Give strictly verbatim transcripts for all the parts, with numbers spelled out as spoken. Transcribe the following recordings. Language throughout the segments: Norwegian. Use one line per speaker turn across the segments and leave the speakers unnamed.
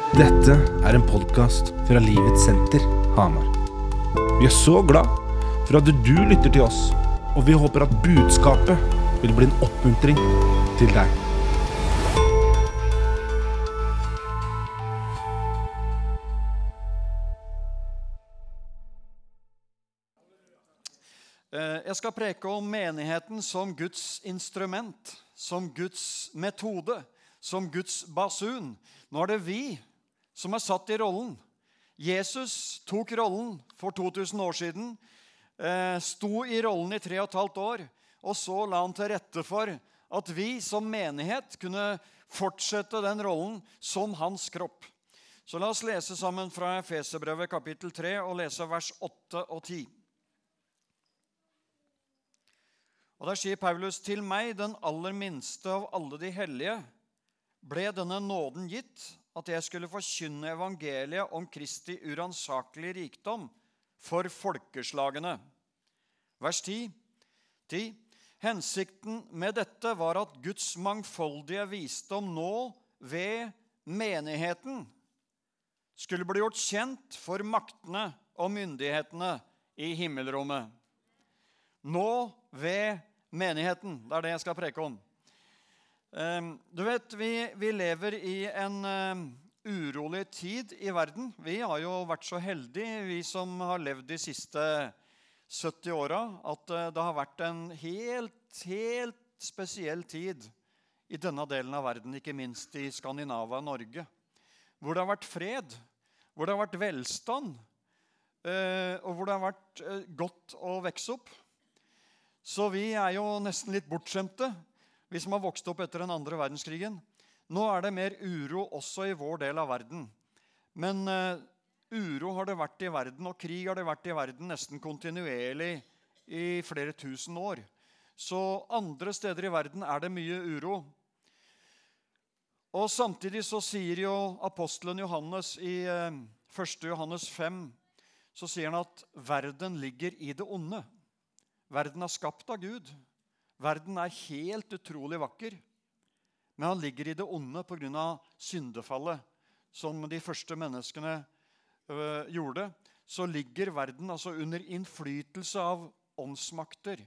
Dette er en podcast fra Livets Senter, Hamar. Vi er så glad for at du lytter til oss, og vi håper at budskapet vil bli en oppmuntring til deg.
Jeg skal preke om menigheten som Guds instrument, som Guds metode, som Guds basun. Nå er det vi som er satt i rollen. Jesus tok rollen for to tusen år siden, sto i rollen i tre og et halvt år, og så la han til rette for at vi som menighet kunne fortsette den rollen som hans kropp. Så la oss lese sammen fra Efeserbrevet kapittel tre og lese vers åtte og ti. Og der sier Paulus, til meg, den aller minste av alle de hellige, ble denne nåden gitt, at jeg skulle forkynne evangeliet om Kristi uransakelige rikdom for folkeslagene. Vers ti. ti. Hensikten med dette var at Guds mangfoldige visdom nå ved menigheten skulle bli gjort kjent for maktene og myndighetene i himmelrommet. Nå ved menigheten, det er det jeg skal preke om. Du vet, vi, vi lever i en uh, urolig tid i verden. Vi har jo vært så heldige, vi som har levd de siste sytti åra, at uh, det har vært en helt, helt spesiell tid i denne delen av verden, ikke minst i Skandinavia og Norge, hvor det har vært fred, hvor det har vært velstand, uh, og hvor det har vært uh, godt å vokse opp. Så vi er jo nesten litt bortskjemte, vi som har vokst opp etter den andre verdenskrigen. Nå er det mer uro også i vår del av verden. Men uh, uro har det vært i verden, og krig har det vært i verden nesten kontinuerlig i flere tusen år. Så andre steder i verden er det mye uro. Og samtidig så sier jo apostelen Johannes i uh, første Johannes fem, så sier han at verden ligger i det onde. Verden er skapt av Gud. Verden er helt utrolig vakker, men han ligger i det onde på grunn av syndefallet, som de første menneskene øh, gjorde. Så ligger verden altså under innflytelse av åndsmakter.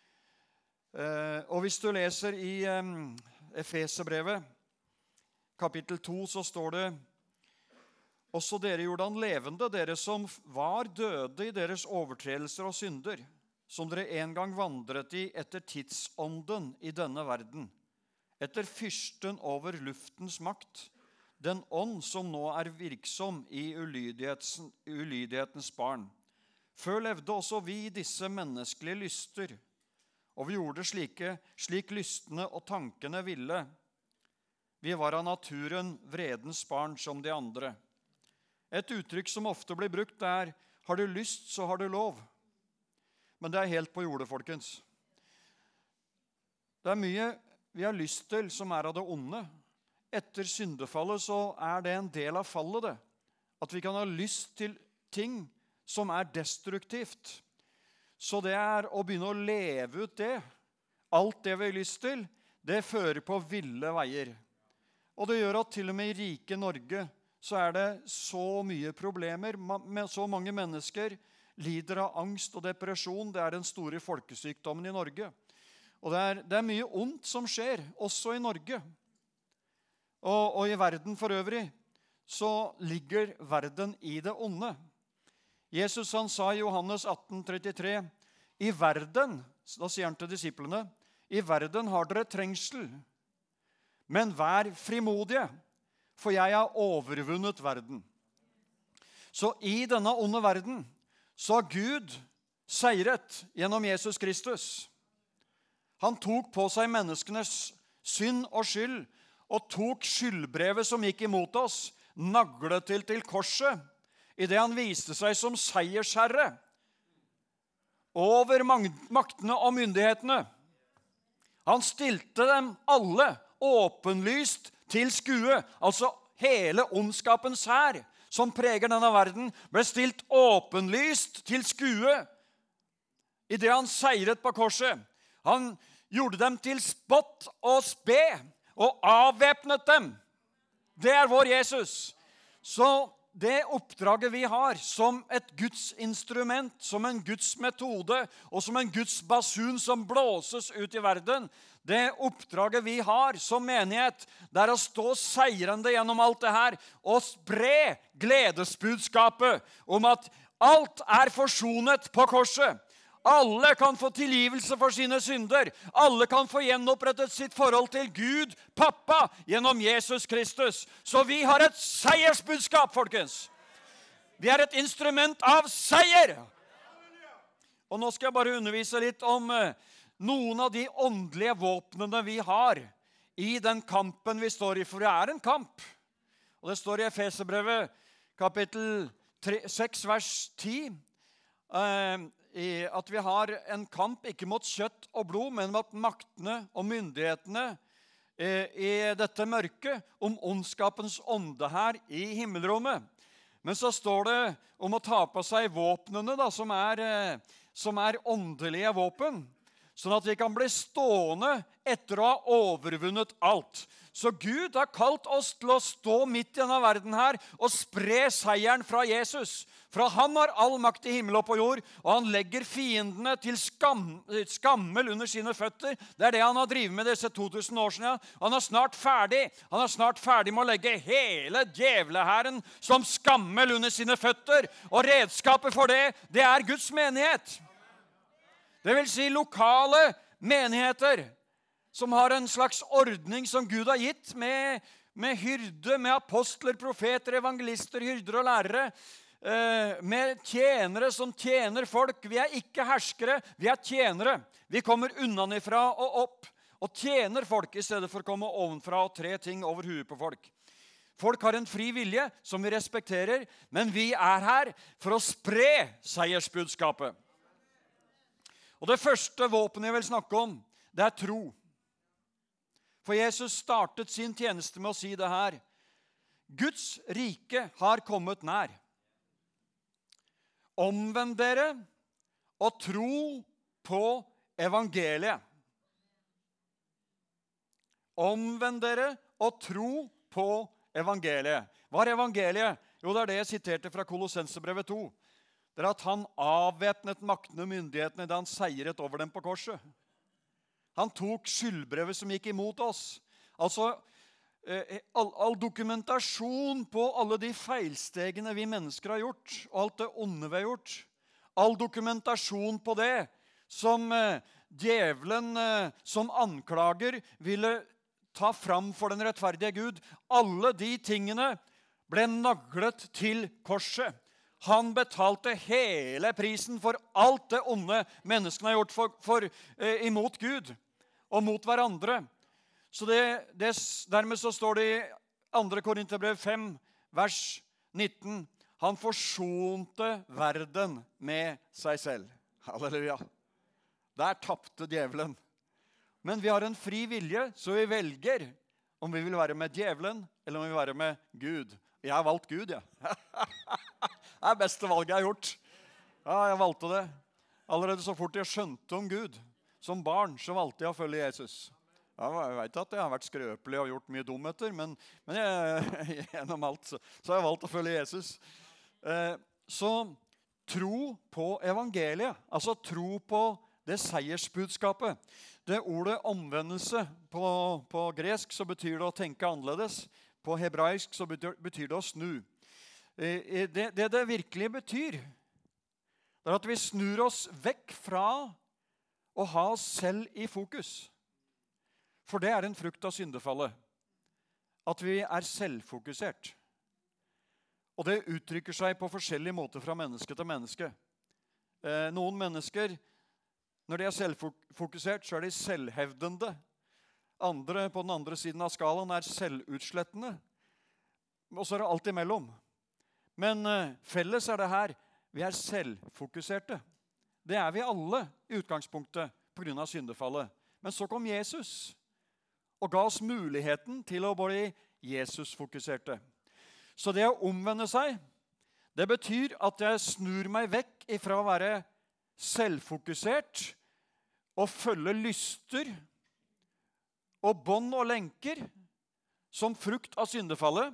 Eh, og hvis du leser i eh, Efeserbrevet, kapittel to, så står det, også dere gjorde han levende, dere som var døde i deres overtredelser og synder, som dere en gang vandret i etter tidsånden i denne verden, etter fyrsten over luftens makt, den ånd som nå er virksom i ulydighetens, ulydighetens barn. Før levde også vi disse menneskelige lyster, og vi gjorde slike, slik lystene og tankene ville. Vi var av naturen vredens barn som de andre. Et uttrykk som ofte blir brukt er, har du lyst, så har du lov. Men det er helt på jordet, folkens. Det er mye vi har lyst til som er av det onde. Etter syndefallet så er det en del av fallet det. At vi kan ha lyst til ting som er destruktivt. Så det er å begynne å leve ut det. Alt det vi har lyst til, det fører på ville veier. Og det gjør at til og med i rike Norge så er det så mye problemer med så mange mennesker lider av angst og depresjon. Det er den store folkesykdommen i Norge. Og det er, det er mye ondt som skjer, også i Norge. Og, og i verden for øvrig, så ligger verden i det onde. Jesus han sa i Johannes atten trettitre, i verden, da sier han til disiplene, i verden har dere trengsel, men vær frimodige, for jeg har overvunnet verden. Så i denne onde verden, så har Gud seiret gjennom Jesus Kristus. Han tok på seg menneskenes synd og skyld, og tok skyldbrevet som gikk imot oss, naglet til til korset, i det han viste seg som seiersherre over maktene og myndighetene. Han stilte dem alle åpenlyst til skue, altså hele ondskapens hær, som preger denne verden, ble stilt åpenlyst til skue i det han seiret på korset. Han gjorde dem til spott og spe og avvæpnet dem. Det er vår Jesus. Så det oppdraget vi har som et Guds instrument, som en Guds metode og som en Guds basun som blåses ut i verden, det oppdraget vi har som menighet, det er å stå seirende gjennom alt det her og spre gledesbudskapet om at alt er forsonet på korset. Alle kan få tilgivelse for sine synder. Alle kan få gjenopprettet sitt forhold til Gud, pappa, gjennom Jesus Kristus. Så vi har et seiersbudskap, folkens. Vi er et instrument av seier. Og nå skal jeg bare undervise litt om noen av de åndelige våpnene vi har i den kampen vi står i, for det er en kamp. Og det står i Efeserbrevet, kapittel seks, vers ti, at vi har en kamp ikke mot kjøtt og blod, men mot maktene og myndighetene i dette mørket, om ondskapens ånde her i himmelrommet. Men så står det om å ta på seg våpnene da, som er, som er åndelige våpen, sånn at vi kan bli stående etter å ha overvunnet alt. Så Gud har kalt oss til å stå midt i denne verden her og spre seieren fra Jesus. For han har all makt i himmel og på jord, og han legger fiendene til skam, skammel under sine føtter. Det er det han har drivet med disse to tusen år siden. Han er snart ferdig. Han er snart ferdig med å legge hele djevlehæren som skammel under sine føtter. Og redskapet for det, det er Guds menighet. Det vil si lokale menigheter som har en slags ordning som Gud har gitt med, med hyrde, med apostler, profeter, evangelister, hyrder og lærere, eh, med tjenere som tjener folk. Vi er ikke herskere, vi er tjenere. Vi kommer unnanifra og opp og tjener folk i stedet for å komme ovenfra og tre ting over huet på folk. Folk har en fri vilje som vi respekterer, men vi er her for å spre seiersbudskapet. Og det første våpenet jeg vil snakke om, det er tro. For Jesus startet sin tjeneste med å si det her: Guds rike har kommet nær. Omvend dere og tro på evangeliet. Omvend dere og tro på evangeliet. Hva er evangeliet? Jo, det er det jeg siterte fra Kolossenserbrevet to. Det er at han avvæpnet maktene og myndighetene da han seiret over dem på korset. Han tok skyldbrevet som gikk imot oss. Altså, all, all dokumentasjon på alle de feilstegene vi mennesker har gjort, og alt det onde vi har gjort. All dokumentasjon på det som eh, djevelen eh, som anklager ville ta fram for den rettferdige Gud. Alle de tingene ble naglet til korset. Han betalte hele prisen for alt det onde menneskene har gjort for, for, eh, imot Gud og mot hverandre. Så det, det, dermed så står det i andre Korinterbrev fem, vers nitten, han forsonte verden med seg selv. Halleluja. Der tappte djevelen. Men vi har en fri vilje, så vi velger om vi vil være med djevelen eller om vi vil være med Gud. Jeg har valgt Gud, ja. Det er det beste valget jeg har gjort. Ja, jeg valgte det. Allerede så fort jeg skjønte om Gud, som barn, så valgte jeg å følge Jesus. Ja, jeg vet at jeg har vært skrøpelig og gjort mye dumheter, men, men jeg, gjennom alt så, så har jeg valgt å følge Jesus. Eh, så tro på evangeliet, altså tro på det seiersbudskapet. Det ordet omvendelse på, på gresk så betyr det å tenke annerledes. På hebraisk så betyr, betyr det å snu. Det, det det virkelig betyr, det er at vi snur oss vekk fra å ha oss selv i fokus. For det er en frukt av syndefallet. At vi er selvfokusert. Og det uttrykker seg på forskjellige måter fra menneske til menneske. Noen mennesker, når de er selvfokusert, så er de selvhevdende. Andre på den andre siden av skalaen er selvutslettende. Og så er det alt imellom. Men felles er det her, vi er selvfokuserte. Det er vi alle i utgangspunktet på grunn av syndefallet. Men så kom Jesus og ga oss muligheten til å bli Jesus-fokuserte. Så det å omvende seg, det betyr at jeg snur meg vekk ifra å være selvfokusert og følge lyster og bånd og lenker som frukt av syndefallet,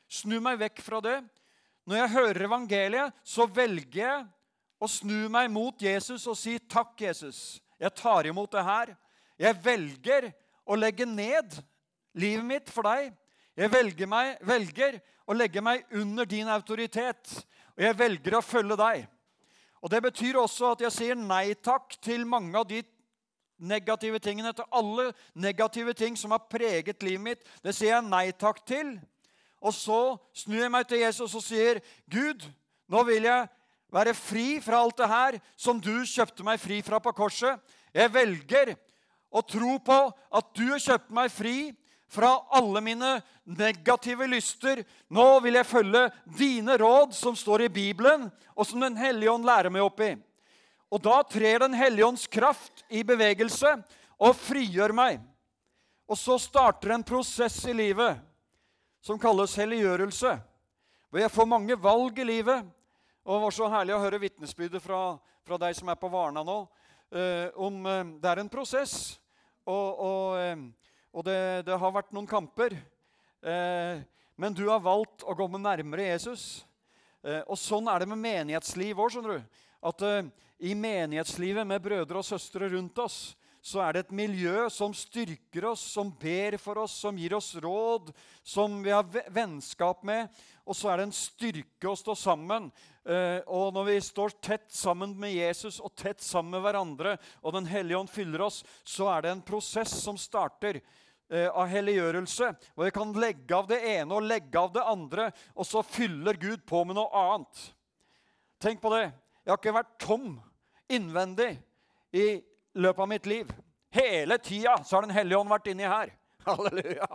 snu meg vekk fra det. Når jeg hører evangeliet, så velger jeg å snu meg mot Jesus og si takk, Jesus. Jeg tar imot det her. Jeg velger å legge ned livet mitt for deg. Jeg velger, meg, velger å legge meg under din autoritet. Og jeg velger å følge deg. Og det betyr også at jeg sier nei takk til mange av de negative tingene, til alle negative ting som har preget livet mitt. Det sier jeg nei takk til. Og så snur jeg meg til Jesus og sier, Gud, nå vil jeg være fri fra alt det her som du kjøpte meg fri fra på korset. Jeg velger å tro på at du kjøpte meg fri fra alle mine negative lyster. Nå vil jeg følge dine råd som står i Bibelen, og som Den Hellige Ånd lærer meg opp i. Og da trer Den Hellige Ånds kraft i bevegelse og frigjør meg. Og så starter en prosess i livet som kalles helliggjørelse, hvor jeg får mange valg i livet. Og det var så herlig å høre vitnesbyrdet fra, fra deg som er på Varna nå, eh, om eh, det er en prosess, og, og, eh, og det, det har vært noen kamper, eh, men du har valgt å gå med nærmere Jesus. Eh, og sånn er det med menighetsliv også, skjønner du. At eh, i menighetslivet med brødre og søstre rundt oss, så er det et miljø som styrker oss, som ber for oss, som gir oss råd, som vi har vennskap med, og så er det en styrke å stå sammen. Og når vi står tett sammen med Jesus og tett sammen med hverandre, og Den Hellige Ånd fyller oss, så er det en prosess som starter av helliggjørelse, hvor vi kan legge av det ene og legge av det andre, og så fyller Gud på med noe annet. Tenk på det. Jeg har ikke vært tom innvendig i løpet av mitt liv. Hele tida så har Den Hellige Ånd vært inni her. Halleluja.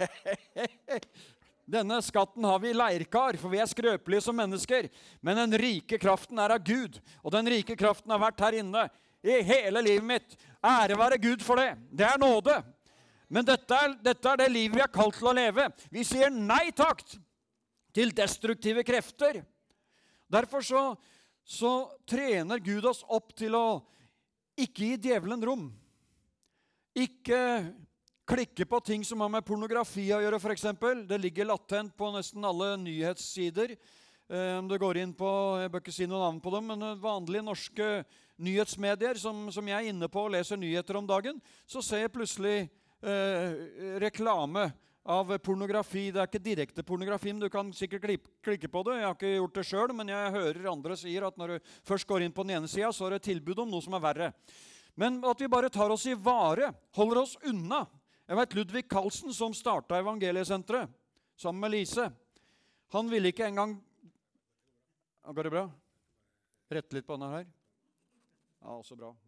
Denne skatten har vi i leirkar, for vi er skrøpelige som mennesker. Men den rike kraften er av Gud, og den rike kraften har vært her inne i hele livet mitt. Ære være Gud for det. Det er nåde. Men dette er, dette er det livet vi er kalt til å leve. Vi sier nei takk til destruktive krefter. Derfor så, så trener Gud oss opp til å ikke gi djevelen rom. Ikke klikke på ting som har med pornografi å gjøre, for eksempel. Det ligger latent på nesten alle nyhetssider. Om du går inn på, jeg bør ikke si noe navn på dem, men vanlige norske nyhetsmedier som, som jeg er inne på og leser nyheter om dagen, så ser jeg plutselig eh, reklame av pornografi. Det er ikke direkte pornografi, men du kan sikkert klikke på det. Jeg har ikke gjort det selv, men jeg hører andre sier at når du først går inn på den ene siden, så er det tilbud om noe som er verre. Men at vi bare tar oss i vare, holder oss unna. Jeg vet Ludvig Karlsen, som startet Evangeliesenteret, sammen med Lise. Han ville ikke engang... Går det bra? Rette litt på denne her. Ja, også bra.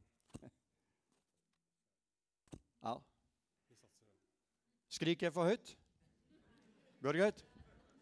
Ja. Skrik jeg for høyt? Går det greit?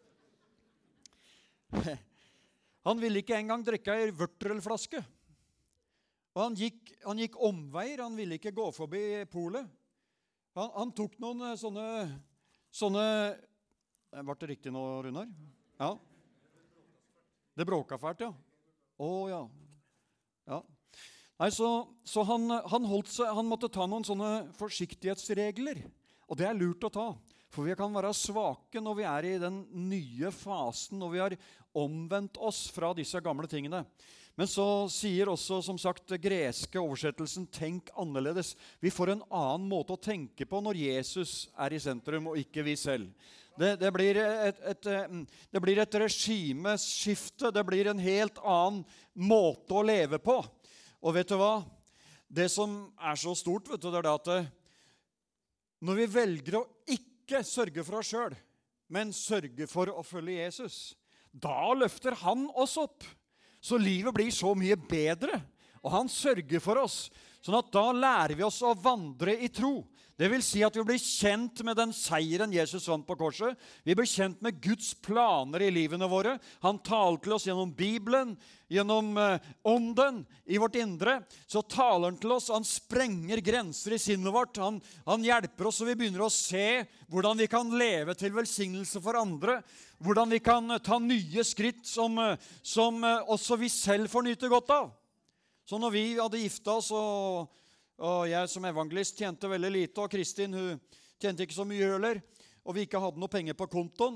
Han ville ikke engang drikke en vørterelflaske. Og han gikk, han gikk omveier, han ville ikke gå forbi polet. Han, han tok noen sånne, sånne... Var det riktig nå, Runar? Ja. Det bråka fælt, ja. Å, ja. Ja. Nei, så, så han, han, holdt seg, han måtte ta noen sånne forsiktighetsregler. Og det er lurt å ta, for vi kan være svake når vi er i den nye fasen, når vi har omvendt oss fra disse gamle tingene. Men så sier også, som sagt, det greske oversettelsen, tenk annerledes. Vi får en annen måte å tenke på når Jesus er i sentrum, og ikke vi selv. Det, det, blir et, et, det blir et regimeskifte, det blir en helt annen måte å leve på. Og vet du hva? Det som er så stort, vet du, det er det at når vi velger å ikke sørge for oss selv, men sørge for å følge Jesus, da løfter han oss opp. Så livet blir så mye bedre, og han sørger for oss. Sånn at da lærer vi oss å vandre i tro. Det vil si at vi blir kjent med den seieren Jesus vant på korset. Vi blir kjent med Guds planer i livene våre. Han taler til oss gjennom Bibelen, gjennom eh, ånden i vårt indre. Så taler han til oss, han sprenger grenser i sinnet vårt. Han, han hjelper oss, så vi begynner å se hvordan vi kan leve til velsignelse for andre. Hvordan vi kan ta nye skritt som, som også vi selv får nyte godt av. Så når vi hadde giftet oss, og, og jeg som evangelist tjente veldig lite, og Kristin hun tjente ikke så mye heller, og vi ikke hadde noe penger på kontoen,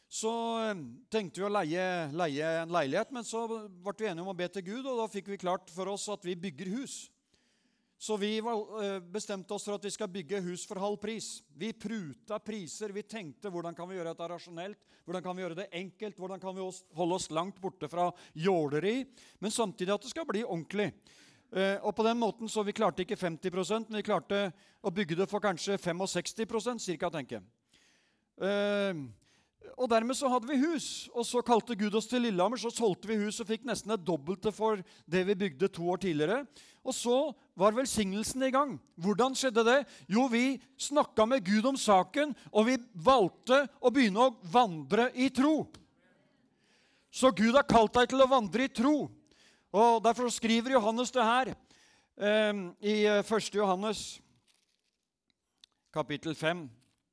så tenkte vi å leie, leie en leilighet, men så ble vi enige om å be til Gud, og da fikk vi klart for oss at vi bygger hus. Så vi bestemte oss for at vi skal bygge hus for halv pris. Vi pruta priser, vi tenkte hvordan kan vi gjøre dette rasjonelt, hvordan kan vi gjøre det enkelt, hvordan kan vi holde oss langt borte fra jåleri, men samtidig at det skal bli ordentlig. Og på den måten så vi klarte ikke femti prosent, men vi klarte å bygge det for kanskje sekstifem prosent, cirka, tenker jeg. Og dermed så hadde vi hus, og så kalte Gud oss til Lillehammer, så solgte vi hus og fikk nesten et dobbelte for det vi bygde to år tidligere. Og så var velsignelsen i gang. Hvordan skjedde det? Jo, vi snakket med Gud om saken, og vi valgte å begynne å vandre i tro. Så Gud har kalt deg til å vandre i tro. Og derfor skriver Johannes det her eh, i første Johannes kapittel fem.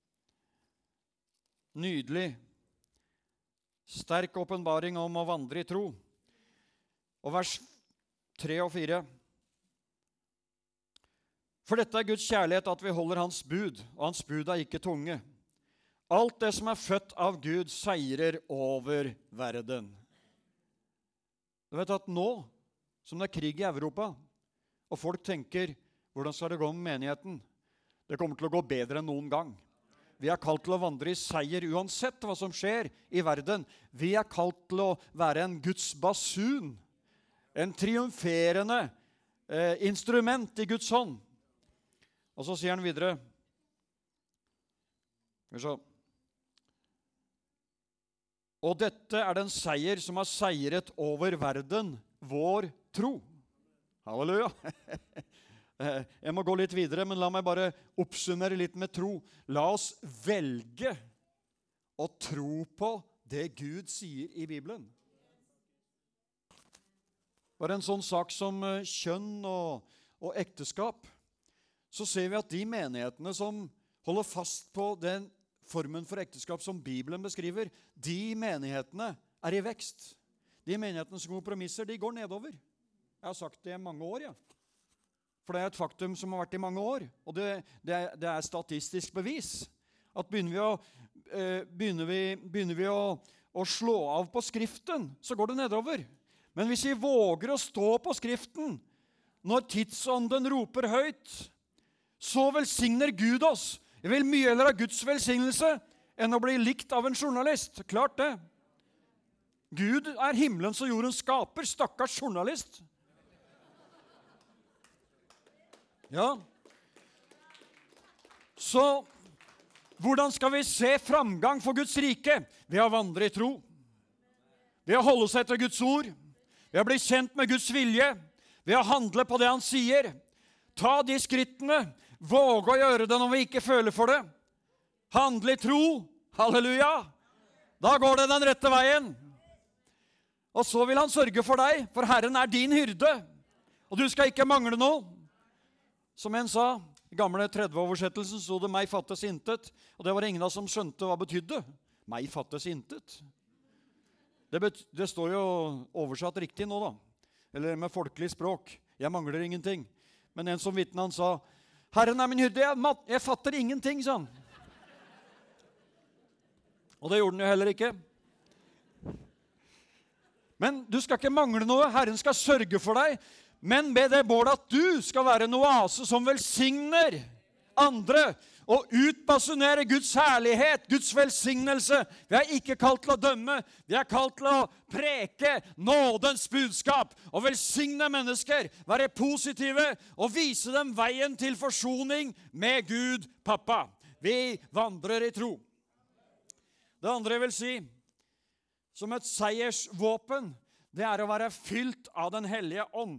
Nydelig, sterk åpenbaring om å vandre i tro. Og vers tre og fire. For dette er Guds kjærlighet at vi holder hans bud, og hans bud er ikke tunge. Alt det som er født av Gud seirer over verden. Du vet at nå, som det er krig i Europa, og folk tenker, hvordan skal det gå med menigheten? Det kommer til å gå bedre enn noen gang. Vi er kalt til å vandre i seier uansett hva som skjer i verden. Vi er kalt til å være en Guds basun, en triumferende eh, instrument i Guds hånd. Og så sier han videre, og dette er den seier som har seiret over verden, vår tro. Halleluja! Jeg må gå litt videre, men la meg bare oppsummere litt med tro. La oss velge å tro på det Gud sier i Bibelen. Bare en sånn sak som kjønn og, og ekteskap, så ser vi at de menighetene som holder fast på den formen for ekteskap som Bibelen beskriver, de menighetene er i vekst. De menighetene som kompromisser, de går nedover. Jeg har sagt det i mange år, ja. For det er et faktum som har vært i mange år, og det, det, er, det er statistisk bevis. At begynner vi å, eh, begynner vi, begynner vi å, å slå av på skriften, så går det nedover. Men hvis vi våger å stå på skriften, når tidsånden roper høyt, så velsigner Gud oss. Jeg vil mye heller ha Guds velsignelse enn å bli likt av en journalist. Klart det. Gud er himmelens og jordens skaper, stakkars journalist. Ja, så hvordan skal vi se framgang for Guds rike? Ved å vandre i tro, ved å holde seg til Guds ord, ved å bli kjent med Guds vilje, ved å handle på det han sier. Ta de skrittene, våge å gjøre det når vi ikke føler for det. Handle i tro, halleluja, da går det den rette veien. Og så vil han sørge for deg, for Herren er din hyrde, og du skal ikke mangle noe. Som en sa, i gamle tredve-oversettelsen så det «meg fattes intet», og det var ingen av som skjønte hva betydde. «Meg fattes intet». Det, bet, det står jo oversatt riktig nå da, eller med folkelig språk. Jeg mangler ingenting. Men en som vitne han sa, «Herren er min hyrde, jeg, jeg fatter ingenting», sa han. Og det gjorde han jo heller ikke. Men du skal ikke mangle noe, Herren skal sørge for deg, men med det målet at du skal være en oase som velsigner andre, og utbasunere Guds herlighet, Guds velsignelse. Vi er ikke kalt til å dømme, vi er kalt til å preke nådens budskap, og velsigne mennesker, være positive, og vise dem veien til forsoning med Gud, pappa. Vi vandrer i tro. Det andre jeg vil si, som et seiersvåpen, det er å være fylt av den hellige ånd.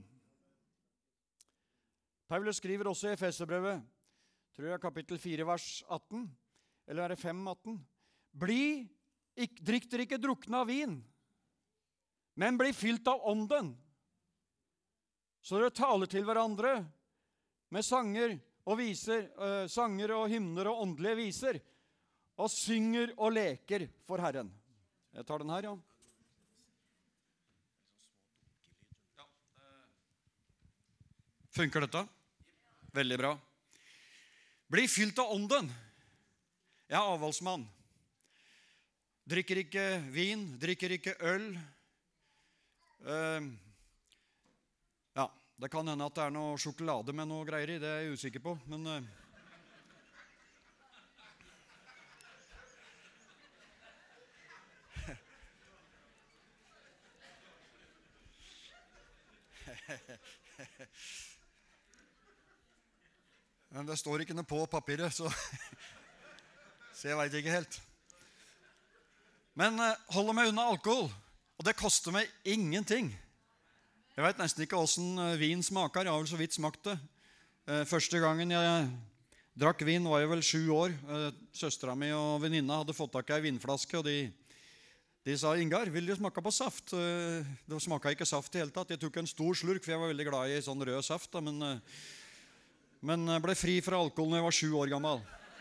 Paulus skriver også i Efeserbrevet, tror jeg kapittel fire, vers atten, eller er det fem atten? Bli, ikk, drikk dere ikke drukne av vin, men bli fylt av ånden. Så dere taler til hverandre med sanger og viser, uh, sanger og hymner og åndelige viser, og synger og leker for Herren. Jeg tar den her, ja. Funker dette? Veldig bra. Bli fylt av ånden. Jeg er avholdsmann. drikker ikke vin, drikker ikke øl. Uh, ja, det kan hende at det er noe sjokolade med noe greier i, det er jeg usikker på, men... Uh, Men det står ikke noe på papiret, så, så jeg vet ikke helt. Men uh, holder meg unna alkohol, og det koster meg ingenting. Jeg vet nesten ikke hvordan vin smaker, jeg har vel så vidt smakt det. Uh, første gangen jeg drakk vin var jeg vel sju år. Uh, søstera mi og venninna hadde fått tak i en vinflaske, og de, de sa, Ingar, vil du smake på saft? Uh, det smaket ikke saft i hele tatt. Jeg tok en stor slurk, for jeg var veldig glad i sånn rød saft, da, men... Uh, Men ble fri fra alkohol når jeg var sju år gammel.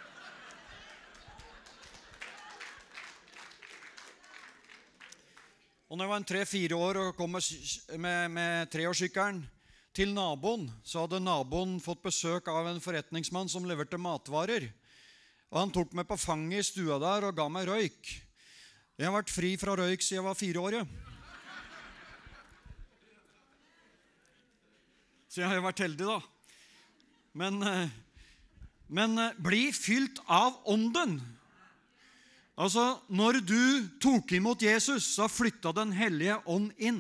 Og når jeg var en tre-fire år og kom med, med, med treårssykkelen til naboen, så hadde naboen fått besøk av en forretningsmann som leverte matvarer. Og han tok meg på fanget i stua der og ga meg røyk. Jeg har vært fri fra røyk siden jeg var fire år. Så jeg har vært heldig da. Men, men bli fylt av ånden. Altså, når du tok imot Jesus, så flyttet den hellige ånd inn.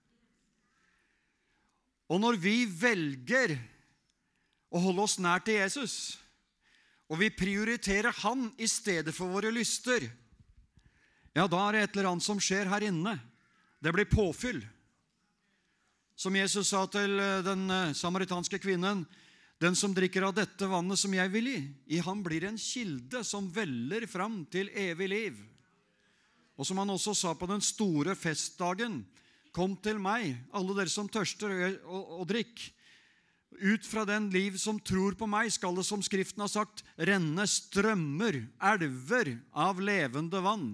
Og når vi velger å holde oss nær til Jesus, og vi prioriterer han i stedet for våre lyster, ja, da er det et eller annet som skjer her inne. Det blir påfyll. Som Jesus sa til den samaritanske kvinnen, den som drikker av dette vannet som jeg vil i, i han blir en kilde som veller fram til evig liv. Og som han også sa på den store festdagen, kom til meg, alle dere som tørster og, og, og drikk. Ut fra den liv som tror på meg, skal det som Skriften har sagt, renne strømmer, elver av levende vann.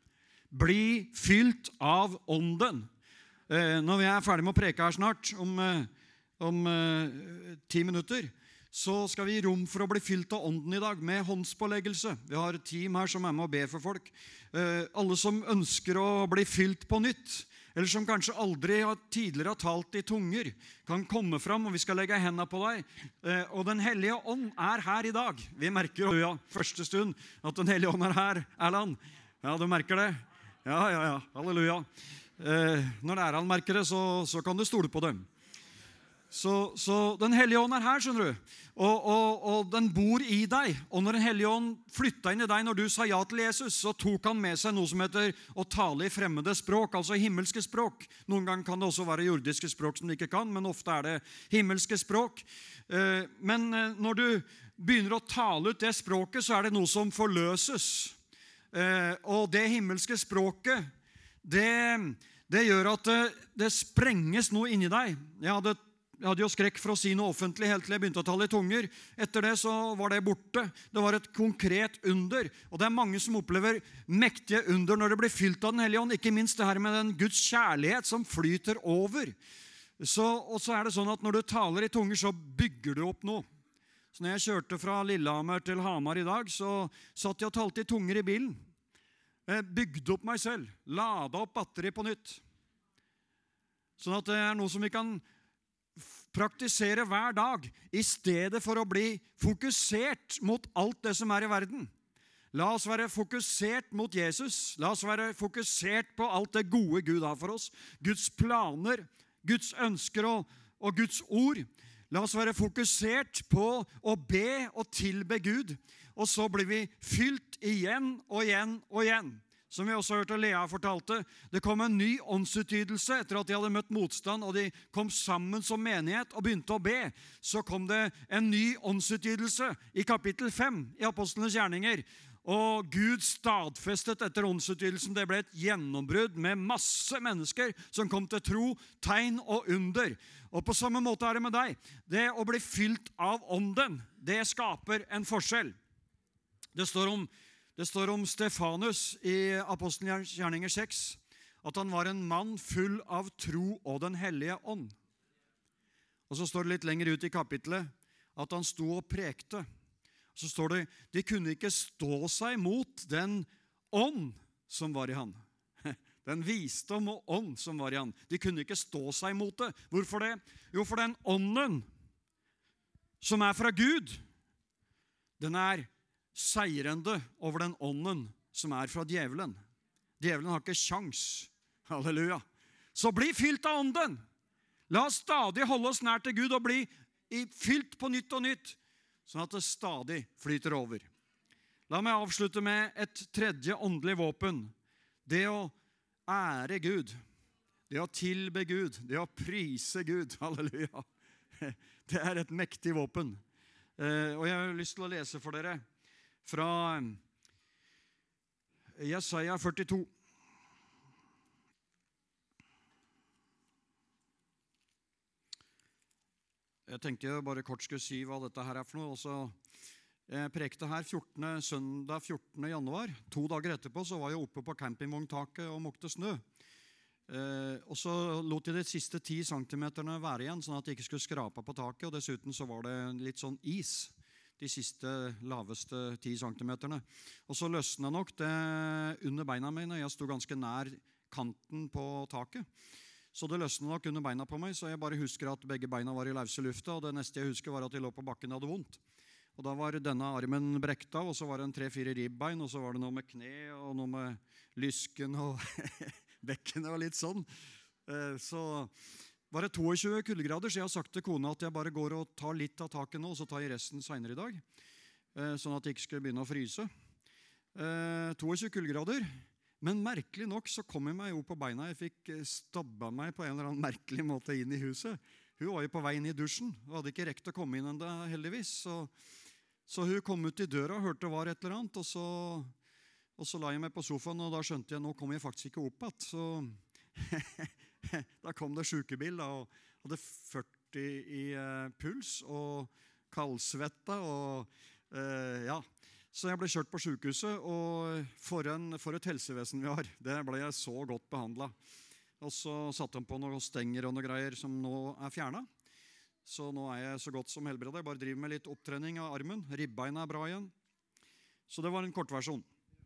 Bli fylt av ånden. Eh, når vi er ferdig med å preke her snart, om... Eh, om eh, ti minutter, så skal vi gi rom for å bli fylt av ånden i dag med håndspåleggelse. Vi har et team her som er med og ber for folk. Eh, alle som ønsker å bli fylt på nytt, eller som kanskje aldri har, tidligere har talt i tunger, kan komme fram, og vi skal legge hendene på deg. Eh, og den hellige ånd er her i dag. Vi merker jo, ja, første stund, at den hellige ånd er her, Erland. Ja, du merker det? Ja, ja, ja, halleluja. Eh, når Erland merker det, så, så kan du stole på dem. Så, så den hellige ånd er her, skjønner du, og, og, og den bor i deg. Og når den hellige ånd flyttet inn i deg, når du sa ja til Jesus, så tok han med seg noe som heter å tale i fremmede språk, altså himmelske språk. Noen ganger kan det også være jordiske språk som du ikke kan, men ofte er det himmelske språk. Men når du begynner å tale ut det språket, så er det noe som forløses. Og det himmelske språket, det, det gjør at det, det sprenges noe inni deg. Jeg hadde Jeg hadde jo skrekk for å si noe offentlig helt til jeg begynte å tale i tunger. Etter det så var det borte. Det var et konkret under. Og det er mange som opplever mektige under når det blir fylt av den hellige ånd. Ikke minst det her med den Guds kjærlighet som flyter over. Så, og så er det sånn at når du taler i tunger, så bygger du opp noe. Så når jeg kjørte fra Lillehammer til Hamar i dag, så satt jeg og talte i tunger i bilen. Jeg bygde opp meg selv. Lada opp batteri på nytt. Sånn at det er noe som vi kan praktisere hver dag, i stedet for å bli fokusert mot alt det som er i verden. La oss være fokusert mot Jesus. La oss være fokusert på alt det gode Gud har for oss. Guds planer, Guds ønsker og, og Guds ord. La oss være fokusert på å be og tilbe Gud. Og så blir vi fylt igjen og igjen og igjen. Som vi også hørte Lea fortalte, det kom en ny åndsutydelse etter at de hadde møtt motstand, og de kom sammen som menighet og begynte å be. Så kom det en ny åndsutydelse i kapittel fem i Apostlenes gjerninger. Og Gud stadfestet etter åndsutydelsen. Det ble et gjennombrudd med masse mennesker som kom til tro, tegn og under. Og på samme måte er det med deg. Det å bli fylt av ånden, det skaper en forskjell. Det står om Det står om Stefanus i Apostlenes gjerninger seks, at han var en mann full av tro og den hellige ånd. Og så står det litt lenger ut i kapittelet, at han sto og prekte. Så står det, de kunne ikke stå seg mot den ånd
som var i han. Den visdom og ånd som var i han. De kunne ikke stå seg imot det. Hvorfor det? Jo, for den ånden som er fra Gud, den er seirende over den ånden som er fra djevelen. Djevelen har ikke sjans. Halleluja. Så bli fylt av ånden. La oss stadig holde oss nær til Gud og bli fylt på nytt og nytt, sånn at det stadig flyter over. La meg avslutte med et tredje åndelig våpen. Det å ære Gud, det å tilbe Gud, det å prise Gud. Halleluja. Det er et mektig våpen. Og jeg har lyst til å lese for dere fra Jesaja førtito. Jeg tenkte jeg bare kort skulle si hva dette her er for noe. Også, jeg prekte her fjortende, søndag fjortende januar. To dager etterpå så var jeg oppe på campingvogntaket og mokte snø. Eh, og så lot jeg de siste ti centimeterne være igjen, sånn at jeg ikke skulle skrape på taket. Og dessuten så var det litt sånn is, de siste laveste ti centimeterne. Og så løsnet nok det under beina mine. Jeg stod ganske nær kanten på taket. Så det løsnet nok under beina på meg, så jeg bare husker at begge beina var i løse lufta, og det neste jeg husker var at jeg lå på bakken og hadde vondt. Og da var denne armen brekt av, og så var det en tre-fire ribbein, og så var det noe med kne, og noe med lysken og bekken og litt sånn. Så var det tjueto kuldegrader, så jeg har sagt til kona at jeg bare går og tar litt av taket nå, og så tar jeg resten senere i dag, sånn at jeg ikke skulle begynne å fryse. tjueto kuldegrader. Men merkelig nok så kom jeg meg jo på beina. Jeg fikk stabba meg på en eller annen merkelig måte inn i huset. Hun var jo på vei inn i dusjen, og hadde ikke rekt å komme inn enda heldigvis. Så, så hun kom ut i døra og hørte det var et eller annet, og så, og så la jeg meg på sofaen, og da skjønte jeg, nå kom jeg faktisk ikke opp igjen. Så da kom det sykebil, og hadde førti i eh, puls, og kaldsvetta, og eh, ja... Så jeg ble kjørt på sykehuset, og for, en, for et helsevesen vi har. Det ble jeg så godt behandlet. Og så satte de på noen stenger og noen greier som nå er fjernet. Så nå er jeg så godt som helbredet. Jeg bare driver med litt opptrening av armen. Ribbeina er bra igjen. Så det var en kortversjon.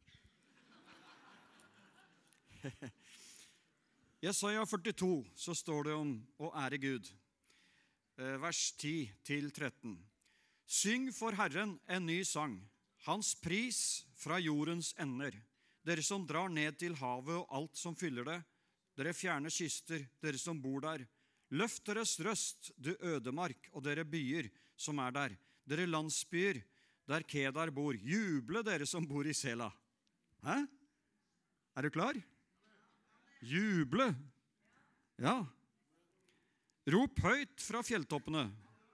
Jesaja førtito, så står det om å ære Gud. Vers ti til tretten. Syng for Herren en ny sang. Hans pris fra jordens ender, dere som drar ned til havet og alt som fyller det, dere fjerne kyster, dere som bor der. Løft deres røst, du ødemark, og dere byer som er der, dere landsbyer, der Kedar bor. Juble dere som bor i Sela. Hæ? Er du klar? Juble. Ja. Rop høyt fra fjelltoppene.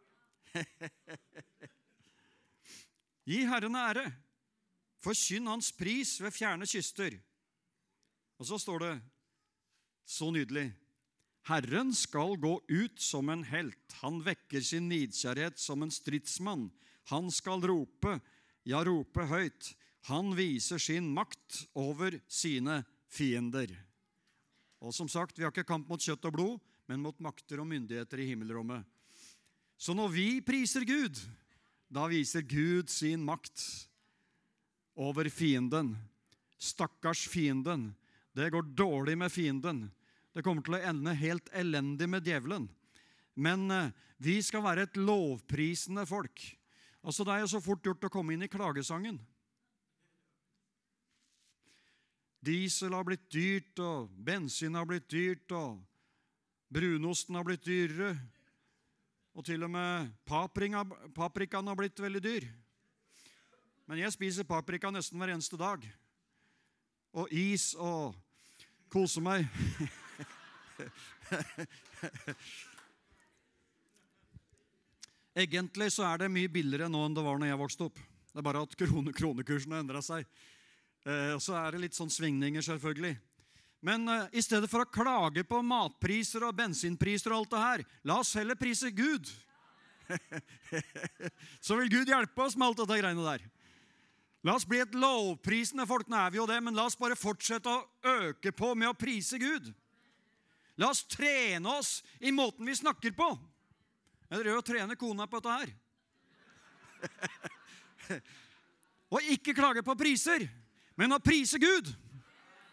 Gi Herren ære, forkynn hans pris ved fjerne kyster. Og så står det, så nydelig, Herren skal gå ut som en helt, han vekker sin nidkjærhet som en stridsmann, han skal rope, ja rope høyt, han viser sin makt over sine fiender. Og som sagt, vi har ikke kamp mot kjøtt og blod, men mot makter og myndigheter i himmelrommet. Så når vi priser Gud, da viser Gud sin makt over fienden. Stakkars fienden. Det går dårlig med fienden. Det kommer til å ende helt elendig med djevelen. Men eh, vi skal være et lovprisende folk. Altså, det er jo så fort gjort å komme inn i klagesangen. Diesel har blitt dyrt, og bensin har blitt dyrt, og brunosten har blitt dyrere. Og til og med paprikaen har blitt veldig dyr. Men jeg spiser paprika nesten hver eneste dag. Og is og koser meg. Egentlig så er det mye billigere nå enn det var når jeg vokste opp. Det er bare at krone, kronekursen har endret seg. Eh, og så er det litt sånn svingninger selvfølgelig. Men uh, i stedet for å klage på matpriser og bensinpriser og alt det her, la oss heller prise Gud. Så vil Gud hjelpe oss med alt dette greiene der. La oss bli et lovprisende folk, nå er vi jo det, men la oss bare fortsette å øke på med å prise Gud. La oss trene oss i måten vi snakker på. Jeg driver og trener kona på dette her. Og ikke klage på priser, men å prise Gud.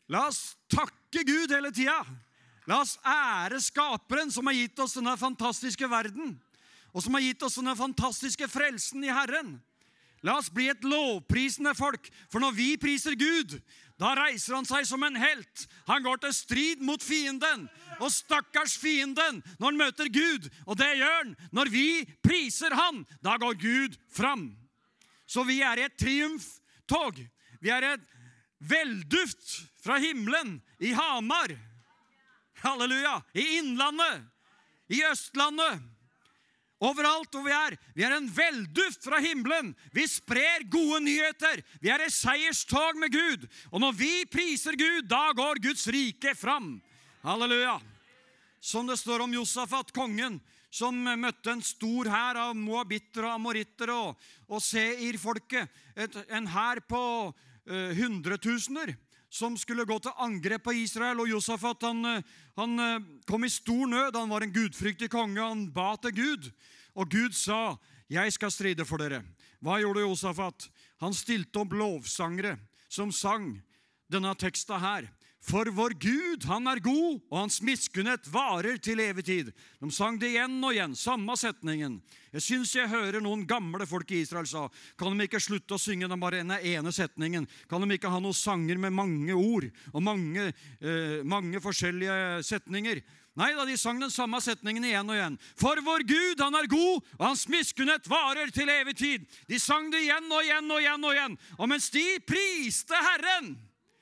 La oss takke Gud hele tiden. La oss ære skaperen som har gitt oss denne fantastiske verden, og som har gitt oss denne fantastiske frelsen i Herren. La oss bli et lovprisende folk, for når vi priser Gud, da reiser han seg som en helt. Han går til strid mot fienden, og stakkars fienden når han møter Gud, og det gjør han. Når vi priser han, da går Gud fram. Så vi er i et triumftog. Vi er et velduft fra himmelen i Hamar. Halleluja! I Innlandet, i Østlandet, overalt hvor vi er. Vi er en velduft fra himmelen. Vi sprer gode nyheter. Vi er i seierstog med Gud. Og når vi priser Gud, da går Guds rike fram. Halleluja! Som det står om Josafat, kongen, som møtte en stor hær av moabitter og amoritter og, og seirfolket. Et, en hær på uh, hundretusener som skulle gå til angrep på Israel. Og Josafat, han, han kom i stor nød. Han var en gudfryktig konge. Han ba til Gud. Og Gud sa, jeg skal stride for dere. Hva gjorde Josafat? Han stilte opp lovsangere som sang denne teksten her. For vår Gud, han er god, og hans miskunnhet varer til evig tid. De sang det igjen og igjen, samme setningen. Jeg synes jeg hører noen gamle folk i Israel sa, kan de ikke slutte å synge den bare ene, ene setningen? Kan de ikke ha noen sanger med mange ord og mange, eh, mange forskjellige setninger? Nei da, de sang den samme setningen igjen og igjen. For vår Gud, han er god, og hans miskunnhet varer til evig tid. De sang det igjen og igjen og igjen og igjen. Og mens de priste Herren,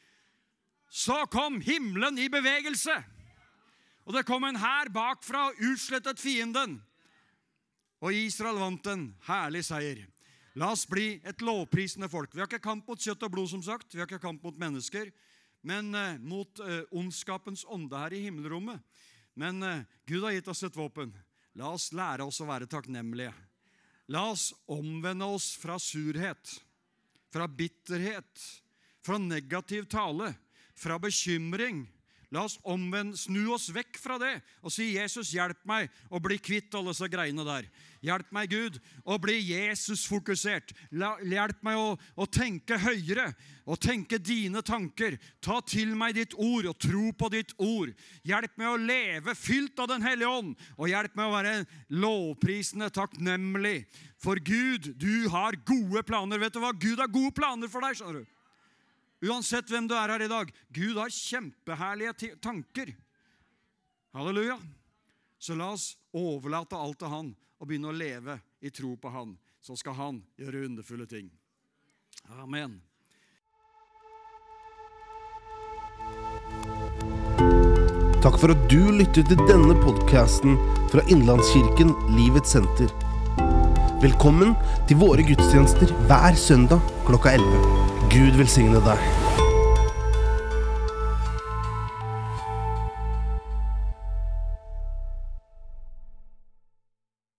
så kom himmelen i bevegelse. Og det kom en hær bakfra og utslettet fienden. Og Israel vant en herlig seier. La oss bli et lovprisende folk. Vi har ikke kamp mot kjøtt og blod, som sagt. Vi har ikke kamp mot mennesker, men eh, mot eh, ondskapens ånde her i himmelrommet. Men eh, Gud har gitt oss et våpen. La oss lære oss å være takknemlige. La oss omvende oss fra surhet, fra bitterhet, fra negativ tale, fra bekymring. La oss omvende, snu oss vekk fra det og si, Jesus, hjelp meg å bli kvitt alle disse greiene der. Hjelp meg, Gud, å bli Jesus-fokusert. Hjelp meg å, å tenke høyere og tenke dine tanker. Ta til meg ditt ord og tro på ditt ord. Hjelp meg å leve fylt av den hellige ånd, og hjelp meg å være lovprisende takknemlig. For Gud, du har gode planer. Vet du hva? Gud har gode planer for deg, skjønner du. Uansett hvem du er her i dag, Gud har kjempeherlige tanker. Halleluja. Så la oss overlate alt til han og begynne å leve i tro på han. Så skal han gjøre underfulle ting. Amen.
Takk for at du lyttet til denne podcasten fra Innlandskirken Livets Senter. Velkommen til våre gudstjenester hver søndag klokka elleve. Gud velsigne deg.